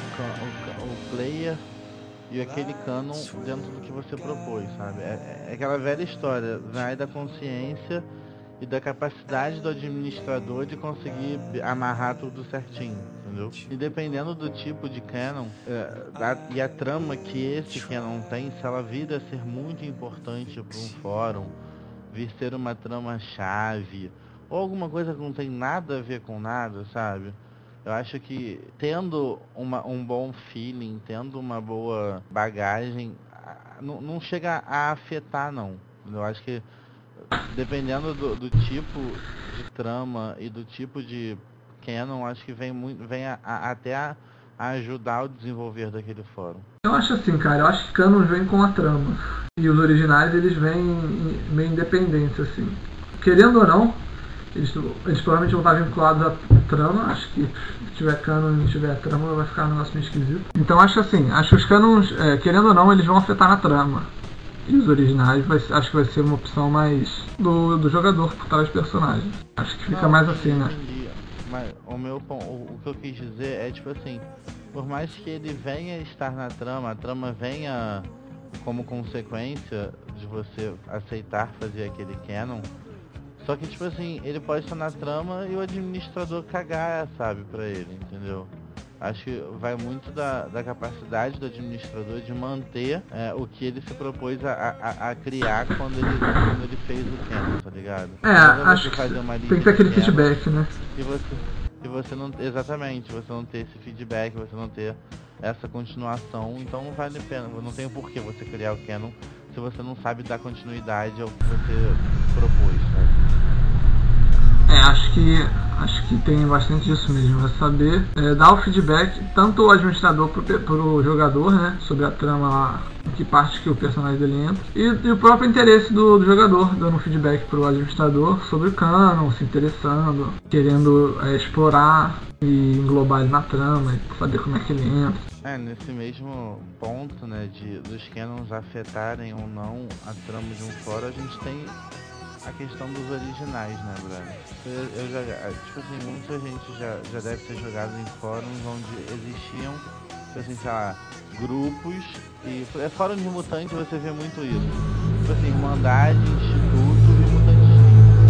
B: o, o, o player e aquele canon dentro do que você propôs, sabe? É, é aquela velha história, vai da consciência e da capacidade do administrador de conseguir amarrar tudo certinho, entendeu? E dependendo do tipo de canon é, da, e a trama que esse canon tem, se ela vir a ser muito importante para um fórum, vir ser uma trama-chave, ou alguma coisa que não tem nada a ver com nada, sabe? Eu acho que tendo uma, um bom feeling, tendo uma boa bagagem, não, não chega a afetar, não. Eu acho que dependendo do, do tipo de trama e do tipo de canon, acho que vem, muito, vem a, a, até a, a ajudar o desenvolver daquele fórum.
C: Eu acho assim, cara, eu acho que canons vêm com a trama. E os originais, eles vêm meio independentes, assim. Querendo ou não, eles, eles provavelmente vão estar vinculados à trama. Acho que se tiver canon e não tiver trama, vai ficar um negócio meio esquisito. Então acho assim, acho que os canons, é, querendo ou não, eles vão afetar na trama. E os originais, vai, acho que vai ser uma opção mais do, do jogador por trás dos personagens. Acho que fica
B: não,
C: mais assim, né?
B: Entendi. Mas o, meu, o, o que eu quis dizer é tipo assim, por mais que ele venha estar na trama, a trama venha como consequência de você aceitar fazer aquele canon, só que tipo assim, ele pode estar na trama e o administrador cagar, sabe, pra ele, entendeu? Acho que vai muito da, da capacidade do administrador de manter é, o que ele se propôs a, a, a criar quando ele, quando ele fez o canon, tá ligado?
C: É, acho que tem que ter aquele feedback, né?
B: E você, e você não, exatamente, você não ter esse feedback, você não ter essa continuação, então não vale a pena, não tem por que você criar o canon se você não sabe dar continuidade ao que você propôs, sabe?
C: É, acho que acho que tem bastante disso mesmo, é saber é, dar o feedback, tanto o administrador pro, pro jogador, né, sobre a trama, em que parte que o personagem dele entra, e, e o próprio interesse do, do jogador, dando feedback pro administrador sobre o canon, se interessando, querendo é, explorar e englobar ele na trama, e saber como é que ele entra.
B: É, nesse mesmo ponto, né, de, dos canons afetarem ou não a trama de um fórum, a gente tem a questão dos originais, né, brother? Eu, eu já, tipo assim, muita gente já, já deve ter jogado em fóruns onde existiam, tipo assim, sei lá, grupos, e é fórum de mutante, você vê muito isso. Tipo assim, Irmandade, Instituto e Mutantes,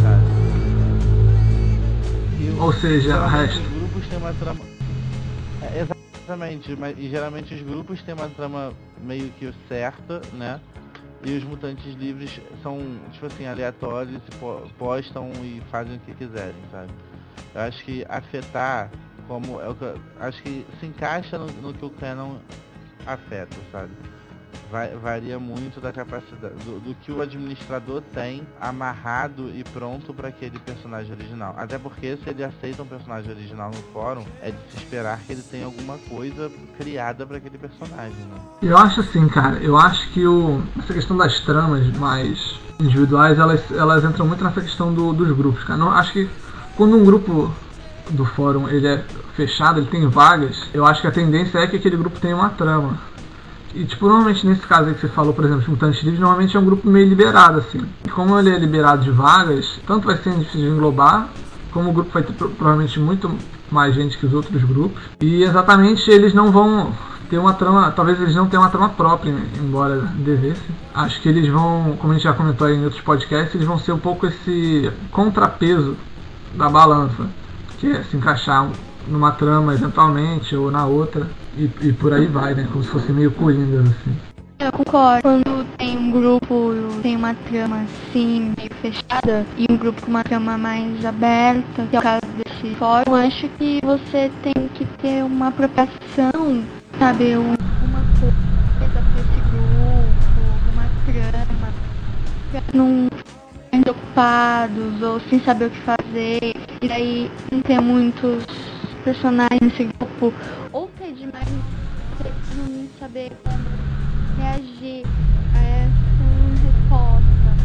B: sabe? E,
C: ou seja, o resto.
B: Os grupos têm uma trama... É, exatamente, mas, e geralmente os grupos têm uma trama meio que certa, né? E os mutantes livres são, tipo assim, aleatórios, postam e fazem o que quiserem, sabe? Eu acho que afetar, como é o que eu, acho que se encaixa no, no que o canon afeta, sabe? Vai, varia muito da capacidade, do, do que o administrador tem amarrado e pronto para aquele personagem original. Até porque se ele aceita um personagem original no fórum, é de se esperar que ele tenha alguma coisa criada para aquele personagem, né?
C: Eu acho assim, cara, eu acho que o, essa questão das tramas mais individuais, elas, elas entram muito nessa questão do, dos grupos, cara. Não, acho que quando um grupo do fórum ele é fechado, ele tem vagas, eu acho que a tendência é que aquele grupo tenha uma trama. E tipo, normalmente nesse caso aí que você falou, por exemplo, de Mutantes Livres, normalmente é um grupo meio liberado, assim. E como ele é liberado de vagas, tanto vai ser difícil de englobar, como o grupo vai ter provavelmente muito mais gente que os outros grupos. E exatamente eles não vão ter uma trama, talvez eles não tenham uma trama própria, embora devesse. Acho que eles vão, como a gente já comentou aí em outros podcasts, eles vão ser um pouco esse contrapeso da balança, que é se encaixar numa trama eventualmente ou na outra e, e por aí vai, né? Como se fosse meio coringas, assim.
D: Eu concordo. Quando tem um grupo, tem uma trama assim, meio fechada, e um grupo com uma trama mais aberta, que é o caso desse fórum, eu acho que você tem que ter uma apropriação, sabe? Um, uma coisa pra esse grupo, uma trama, pra não ficarem preocupados ou sem saber o que fazer, e daí não ter muitos personagens nesse grupo, ou ter demais, não saber como reagir a essa resposta.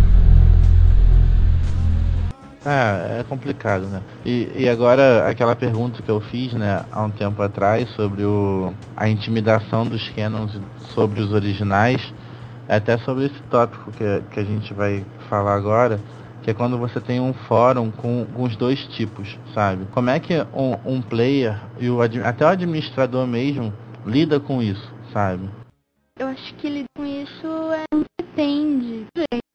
B: É, é complicado, né? E, e agora, aquela pergunta que eu fiz, né, há um tempo atrás, sobre o, a intimidação dos canons sobre os originais, é até sobre esse tópico que, que a gente vai falar agora, que é quando você tem um fórum com, com os dois tipos, sabe? Como é que um, um player e o, até o administrador mesmo lida com isso, sabe?
D: Eu acho que lidar com isso é, depende,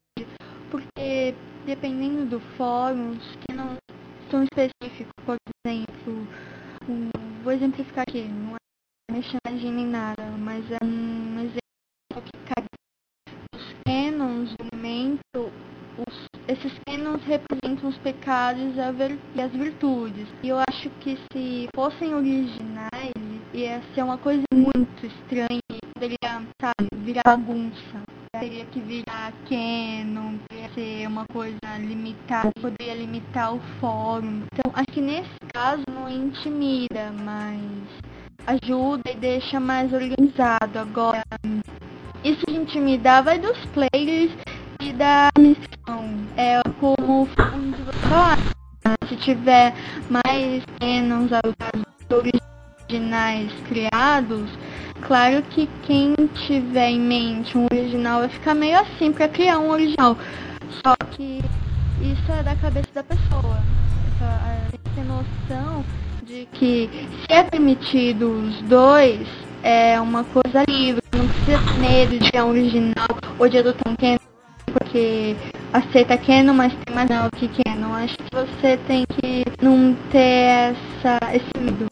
D: porque dependendo do fórum, que não são específicos, por exemplo, um, vou exemplificar aqui, não é mexendo nem nada, mas é um exemplo que cabe. Os canons do momento, os, esses canons representam os pecados e as virtudes. E eu acho que se fossem originais, ia ser uma coisa muito estranha, poderia, sabe, virar bagunça. Teria que virar canon, poderia ser uma coisa limitada, poderia limitar o fórum. Então, acho que nesse caso não intimida, mas ajuda e deixa mais organizado. Agora, isso de intimidar vai dos players e da missão. É como onde você fala, se tiver mais canons originais criados, claro que quem tiver em mente um original vai ficar meio assim para criar um original. Só que isso é da cabeça da pessoa. Tem que ter noção de que se é permitido os dois, é uma coisa livre. Não precisa ter medo de criar um original ou de adotar um canon, porque aceita canon, mas tem mais não que canon. Acho que você tem que não ter essa, esse medo.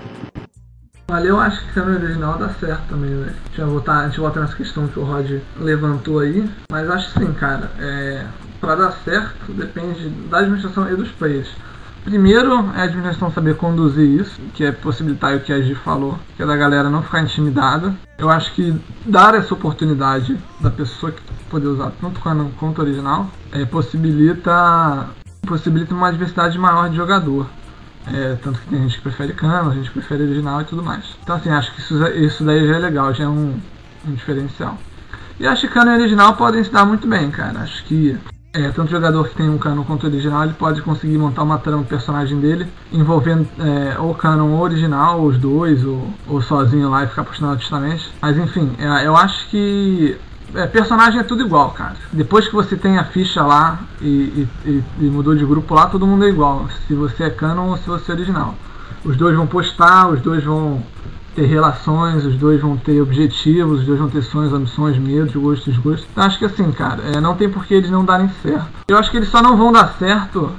C: Olha, eu acho que canon original dá certo também, né? A gente vai voltar, a gente volta nessa questão que o Rod levantou aí, mas acho sim, cara, é, pra dar certo depende da administração e dos players. Primeiro é a administração saber conduzir isso, que é possibilitar o que a Gi falou, que é da galera não ficar intimidada. Eu acho que dar essa oportunidade da pessoa que poder usar tanto canon quanto original é, possibilita, possibilita uma diversidade maior de jogador. É, tanto que tem gente que prefere canon, gente que prefere original e tudo mais. Então assim, acho que isso, isso daí já é legal, já é um, um diferencial. E acho que canon e original podem se dar muito bem, cara. Acho que é, tanto jogador que tem um canon quanto original, ele pode conseguir montar uma trama do personagem dele, envolvendo é, ou canon ou original, ou os dois, ou, ou sozinho lá e ficar postando artisticamente. Mas enfim, é, eu acho que É, personagem é tudo igual, cara. Depois que você tem a ficha lá e, e, e mudou de grupo lá, todo mundo é igual. Se você é canon ou se você é original. Os dois vão postar, os dois vão ter relações, os dois vão ter objetivos, os dois vão ter sonhos, ambições, medos, gostos, desgostos. Então acho que assim, cara, é, não tem por que eles não darem certo. Eu acho que eles só não vão dar certo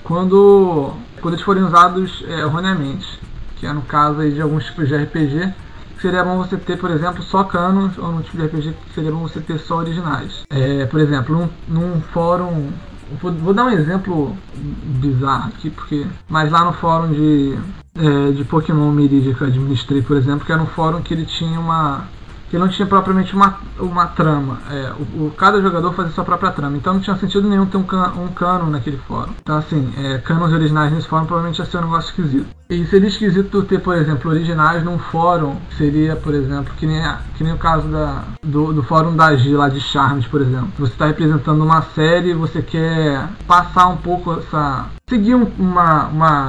C: quando, quando eles forem usados é, erroneamente. Que é no caso aí de alguns tipos de R P G. Seria bom você ter, por exemplo, só canons, ou no tipo de R P G que seria bom você ter só originais. É, por exemplo, num, num fórum... Vou, vou dar um exemplo bizarro aqui, porque... Mas lá no fórum de, é, de Pokémon Miridia que eu administrei, por exemplo, que era um fórum que ele tinha uma... que não tinha propriamente uma, uma trama. É, o, o, cada jogador fazia sua própria trama. Então não tinha sentido nenhum ter um, can, um canon naquele fórum. Então assim, é, canons originais nesse fórum provavelmente ia ser um negócio esquisito. E seria esquisito ter, por exemplo, originais num fórum. Seria, por exemplo, que nem, que nem o caso da, do, do fórum da Gi, lá de Charmes, por exemplo. Você está representando uma série e você quer passar um pouco essa... seguir um, uma... uma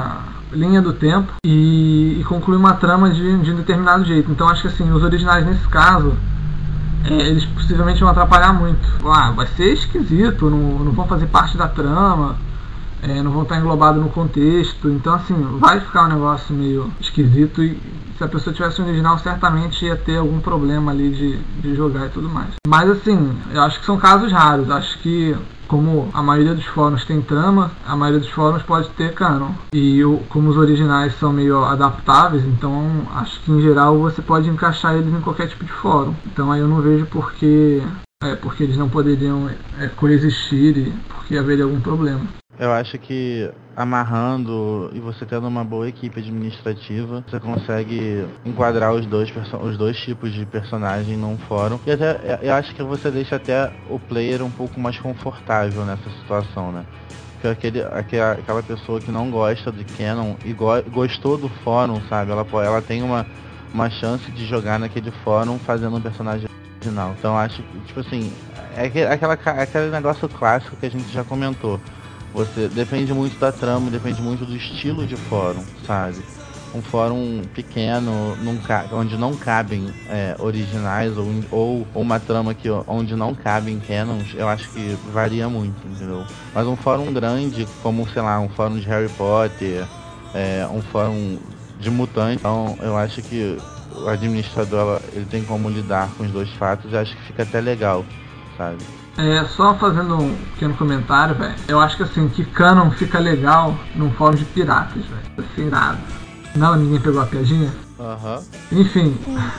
C: linha do tempo e, e concluir uma trama de, de um determinado jeito. Então acho que assim, os originais nesse caso, é, eles possivelmente vão atrapalhar muito. Ah, vai ser esquisito, não, não vão fazer parte da trama, é, não vão estar englobados no contexto. Então assim, vai ficar um negócio meio esquisito e se a pessoa tivesse um original, certamente ia ter algum problema ali de, de jogar e tudo mais. Mas assim, eu acho que são casos raros. Acho que como a maioria dos fóruns tem trama, a maioria dos fóruns pode ter canon. E o, como os originais são meio adaptáveis, então acho que em geral você pode encaixar eles em qualquer tipo de fórum. Então aí eu não vejo porque, é, porque eles não poderiam é, coexistir e porque haveria algum problema.
B: Eu acho que amarrando e você tendo uma boa equipe administrativa, você consegue enquadrar os dois, os dois tipos de personagem num fórum. E até eu acho que você deixa até o player um pouco mais confortável nessa situação, né? Porque aquele, aquela, aquela pessoa que não gosta de canon e go, gostou do fórum, sabe? Ela, ela tem uma, uma chance de jogar naquele fórum fazendo um personagem original. Então acho que, tipo assim, é aquela, aquele negócio clássico que a gente já comentou. Você depende muito da trama, depende muito do estilo de fórum, sabe? Um fórum pequeno, num, onde não cabem é, originais, ou, ou, ou uma trama que, onde não cabem canons, eu acho que varia muito, entendeu? Mas um fórum grande, como, sei lá, um fórum de Harry Potter, é, um fórum de mutante, então eu acho que o administrador ele tem como lidar com os dois fatos e acho que fica até legal, sabe?
C: É, só fazendo um pequeno comentário, velho. Eu acho que assim, que canon fica legal num fórum de piratas, velho. Assim, irado. Não, ninguém pegou a piadinha?
B: Aham.
C: Uhum. Enfim.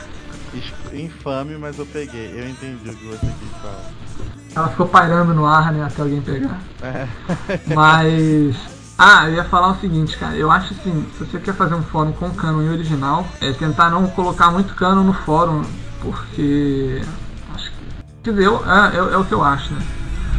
B: Infame, mas eu peguei. Eu entendi o que você quis falar.
C: Ela ficou pairando no ar, né, até alguém pegar.
B: É.
C: Mas... Ah, eu ia falar o seguinte, cara. Eu acho assim, se você quer fazer um fórum com canon e original, é tentar não colocar muito canon no fórum, porque... Quer dizer, eu, é, é, é o que eu acho, né?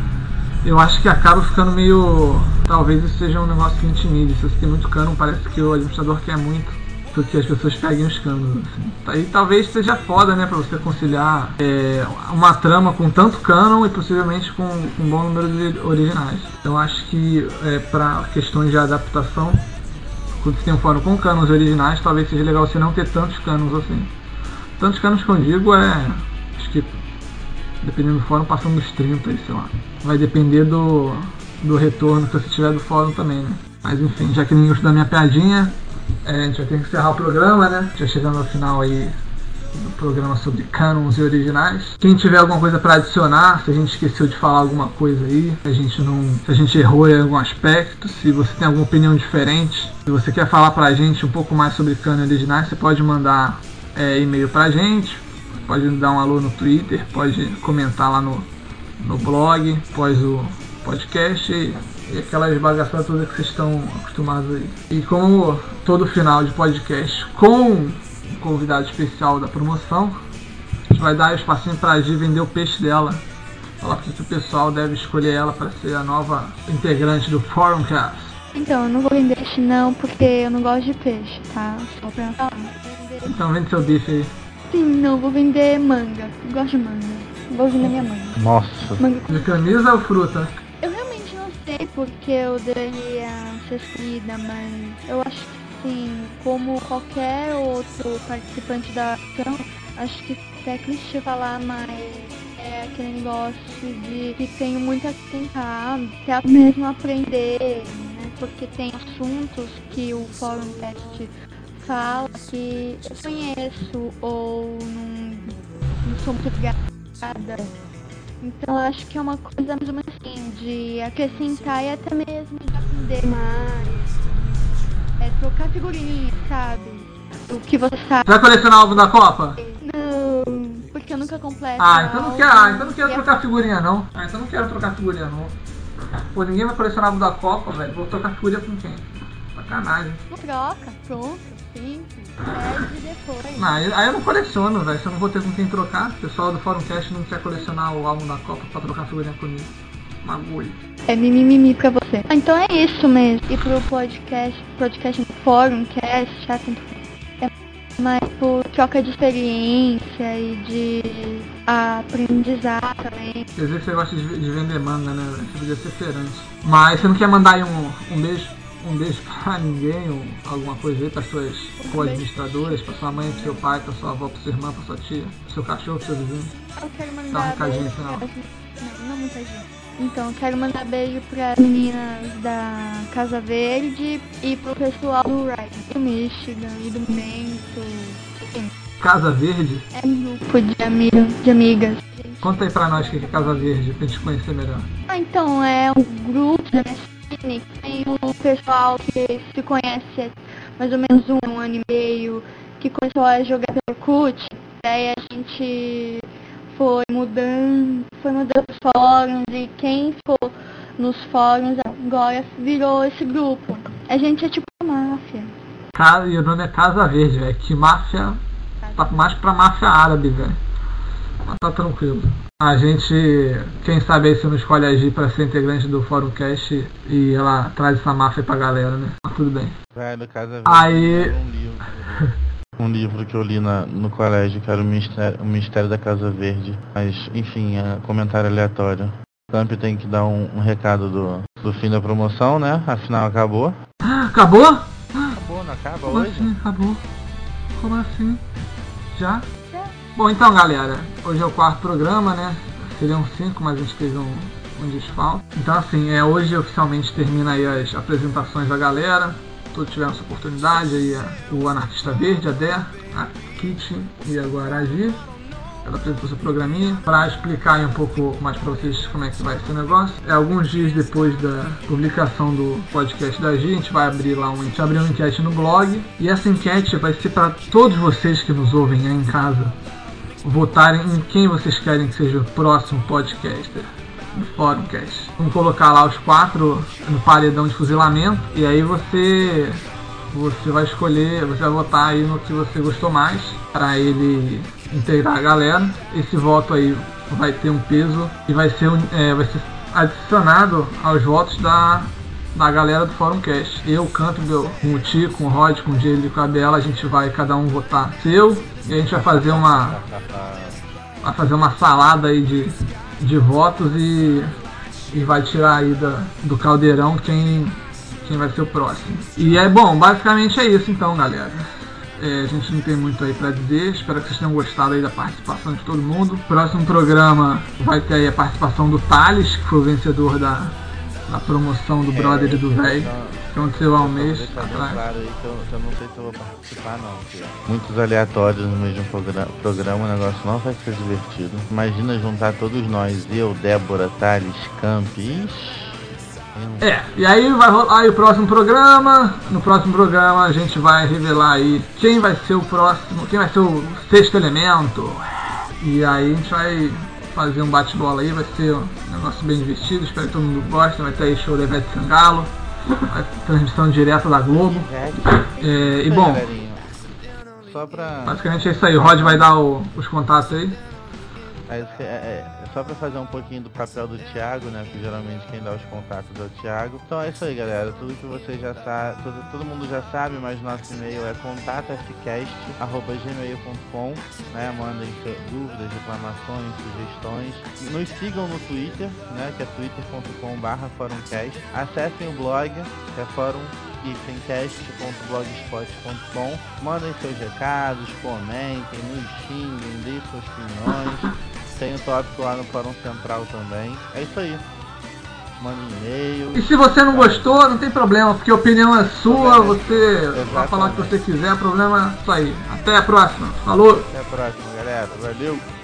C: Eu acho que acaba ficando meio... Talvez isso seja um negócio que intimide. Se você tem muito canon, parece que o administrador quer muito que as pessoas peguem os canos, assim. E talvez seja foda, né? Pra você conciliar é, uma trama com tanto canon e possivelmente com, com um bom número de originais. Então acho que é, pra questões de adaptação, quando você tem um fórum com canons originais, talvez seja legal você não ter tantos canons assim. Tantos canons que eu digo é... Acho que... Dependendo do fórum, passando dos trinta, sei lá. Vai depender do, do retorno que você tiver do fórum também, né? Mas enfim, já que ninguém gostou da minha piadinha, é, a gente vai ter que encerrar o programa, né? Já chegando ao final aí do programa sobre canons e originais. Quem tiver alguma coisa para adicionar, se a gente esqueceu de falar alguma coisa aí, se a gente não, se a gente errou em algum aspecto, se você tem alguma opinião diferente, se você quer falar pra gente um pouco mais sobre canon e originais, você pode mandar é, e-mail pra gente. Pode dar um alô no Twitter, pode comentar lá no, no blog, após o podcast e, e aquelas bagaçadas todas que vocês estão acostumados aí. E como todo final de podcast com um convidado especial da promoção, a gente vai dar espacinho pra Gi vender o peixe dela. Falar porque o pessoal deve escolher ela para ser a nova integrante do Forumcast.
D: Então, eu não vou vender peixe não, porque eu não gosto de peixe, tá? Só pra falar.
C: Então vende seu bife aí.
D: Sim, não, vou vender manga. Eu gosto de manga. Vou vender minha manga.
B: Nossa.
D: Manga com...
C: De camisa ou fruta?
D: Eu realmente não sei porque eu daria ser escolhida, mas eu acho que sim, como qualquer outro participante da ação, acho que é clichê falar, mas é aquele negócio de que tenho muito a tentar, até mesmo aprender, né? Porque tem assuntos que o Fórum Test fala que eu conheço ou não, não sou muito ligada. Então eu acho que é uma coisa mais ou menos assim, de acrescentar e até mesmo de aprender mais. É trocar figurinha, sabe? O que você sabe.
C: Vai colecionar o álbum da Copa?
D: Não, porque eu nunca completo.
C: Ah, então não quero, ah, então não quero trocar figurinha não. Ah, então não quero trocar figurinha não. Pô, ninguém vai colecionar o álbum da Copa, velho. Vou trocar figurinha com quem? Sacanagem.
D: Não troca, pronto. Simples, pede depois.
C: Não, aí, aí eu não coleciono, velho. Se eu não vou ter com quem trocar, o pessoal do Fórumcast não quer colecionar o álbum da Copa pra trocar figurinha comigo. Magulho.
D: É mimimi pra você. Então é isso mesmo. E pro podcast, podcast no Fórumcast, já tanto é mais por troca de experiência e de aprendizado também.
C: Quer dizer que você gosta de, de vender manga, né, velho? Você podia ser feirante. Mas você não quer mandar aí um, um beijo? um beijo pra ninguém, ou alguma coisa aí, para suas co-administradoras, pra sua mãe, pro seu pai, pra sua avó, pra sua irmã, pra sua tia, pro seu cachorro, pro seu vizinho.
D: Eu quero mandar
C: Dá um recadinho
D: beijo
C: final.
D: pras- Não, não muita gente. Então, eu quero mandar beijo para as meninas da Casa Verde e pro pessoal do Ride, do Michigan e do Mento. Enfim,
C: Casa Verde?
D: é um grupo de, amigo, de amigas.
C: Conta aí pra nós o que é Casa Verde, pra gente conhecer melhor.
D: Ah, então, é um grupo da minha cine que tem o pessoal que se conhece há mais ou menos um, um ano e meio, que começou a jogar pelo Orkut. Daí a gente foi mudando, foi mudando os fóruns e quem ficou nos fóruns agora virou esse grupo. A gente é tipo uma máfia.
C: Cara, e o nome é Casa Verde, velho. Que máfia. Tá mais pra máfia árabe, velho. Mas tá tranquilo. A gente, quem sabe aí se não escolhe agir pra ser integrante do Fórum Cast e ela traz essa máfia pra galera, né? Mas tudo bem.
B: Velho, Casa Verde.
C: Aí-
B: Um livro. Um livro que eu li na, no colégio, que era o Mistério, o Mistério da Casa Verde. Mas, enfim, é comentário aleatório. O Camp tem que dar um, um recado do, do fim da promoção, né? Afinal, acabou.
C: Acabou?
B: Acabou, não acaba
C: Como
B: hoje?
C: assim? Acabou? Como assim? Já? Bom, então, galera, hoje é o quarto programa, né? Seriam cinco, mas a gente teve um, um desfalque. Então, assim, é, hoje oficialmente termina aí as apresentações da galera. Todos tiveram essa oportunidade aí, a- o Anarquista Verde, a Dé, a Kitty e agora a Gi. Ela apresentou seu programinha para explicar aí um pouco mais para vocês como é que vai ser o negócio. É, alguns dias depois da publicação do podcast da Gi, a gente vai abrir lá um, a gente vai abrir uma enquete no blog. E essa enquete vai ser para todos vocês que nos ouvem aí em casa votarem em quem vocês querem que seja o próximo podcaster do Fórumcast. Vamos colocar lá os quatro no paredão de fuzilamento e aí você você vai escolher, você vai votar aí no que você gostou mais para ele integrar a galera. Esse voto aí vai ter um peso e vai ser, um- é, vai ser adicionado aos votos da, da galera do Fórumcast. Eu, Campbell, com o Ti, com o Rod, com o Diego e com a Bela, a gente vai cada um votar seu e a gente vai fazer uma vai fazer uma salada aí de, de votos e, e vai tirar aí da, do caldeirão quem, quem vai ser o próximo. E é bom, basicamente é isso então, galera. É, a gente não tem muito aí pra dizer, espero que vocês tenham gostado aí da participação de todo mundo. Próximo programa vai ter aí a participação do Thales, que foi o vencedor da, da promoção do Brother e do Véi, que aconteceu há um mês
B: Deixa bem
C: atrás.
B: claro aí que eu, que eu não sei se eu vou participar não, porque muitos aleatórios no meio de um programa, programa, o negócio não vai ser divertido. Imagina juntar todos nós, eu, Débora, Thales, Camp, ixi.
C: É, e aí vai rolar aí o próximo programa. No próximo programa a gente vai revelar aí quem vai ser o próximo, quem vai ser o sexto elemento. E aí a gente vai fazer um bate-bola aí, vai ser um negócio bem divertido, espero que todo mundo goste. Vai ter aí show da Ivete Sangalo, vai ter transmissão direta da Globo. É, e bom,
B: Galerinha, só pra...
C: basicamente é isso aí, o Rod vai dar o- os contatos aí.
B: É, é, é, só pra fazer um pouquinho do papel do Thiago, né? Que geralmente quem dá os contatos é o Thiago. Então é isso aí, galera. Tudo que você já sabe, todo, todo mundo já sabe, mas nosso e-mail é contato f cast arroba gmail ponto com, né? Mandem suas dúvidas, reclamações, sugestões. Nos sigam no Twitter, né? Que é twitter ponto com barra fórumcast. Acessem o blog, que é fórum cast ponto blogspot ponto com. Mandem seus recados, comentem, nos xinguem, deem suas opiniões. Tem o tópico lá no Fórum Central também. É isso aí. Manda um e-mail.
C: E se você não gostou, não tem problema, porque a opinião é sua, você vai falar o que você quiser, o problema é isso aí. Até a próxima. Falou!
B: Até a próxima, galera. Valeu!